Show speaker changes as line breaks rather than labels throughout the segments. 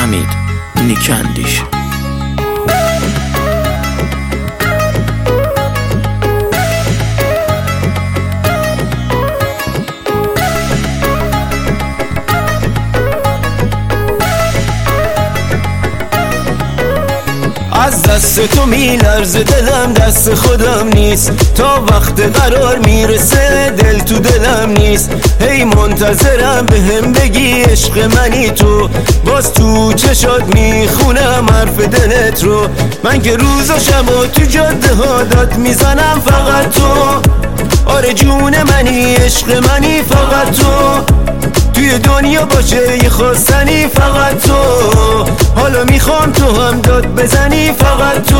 حمید نیکندیش.
از دست تو میلرزه دلم، دست خودم نیست. تا وقت قرار میرسه دل تو دلم نیست. هی منتظرم به هم بگی عشق منی تو. باز تو چشات میخونم حرف دلت رو. من که روز و شبا تو جاده ها داد میزنم فقط تو. آره جون منی، عشق منی فقط تو. توی دنیا باشه یه خواستنی فقط تو. حالا میخوام تو هم داد بزنی فقط تو.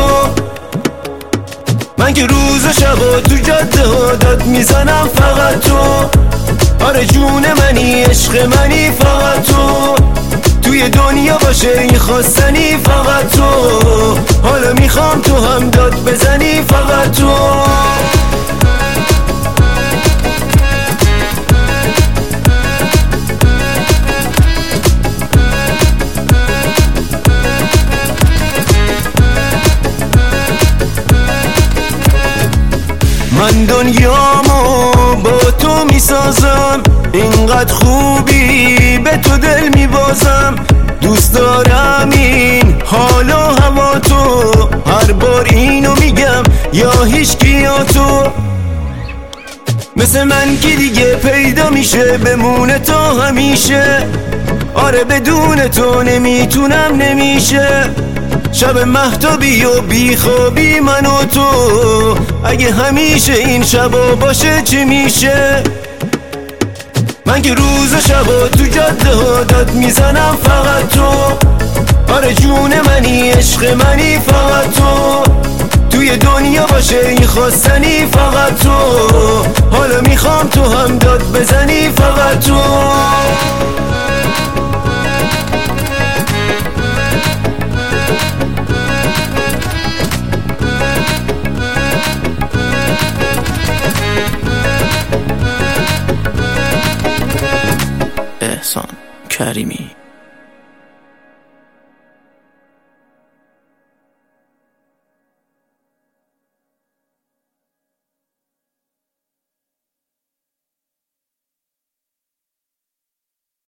من که روز و شبا تو جاده ها داد میزنم فقط تو. آره جون منی، عشق منی فقط تو. توی دنیا باشه یه خواستنی فقط تو. حالا میخوام تو هم داد بزنی فقط تو. من دنیامو با تو میسازم، اینقدر خوبی به تو دل میبازم. دوست دارم این حال و هوا تو. هر بار اینو میگم یا هیچکی یا تو. مثل من کی دیگه پیدا میشه بمونه تا همیشه. آره بدون تو نمیتونم، نمیشه. شب مهتابی و بیخوابی من و تو. اگه همیشه این شبا باشه چی میشه؟ من که روز و شبا تو جاده ها داد میزنم فقط تو. آره جون منی، عشق منی فقط تو. توی دنیا باشه این خواستنی فقط تو. حالا میخوام تو هم داد بزنی فقط تو.
احسان کریمی.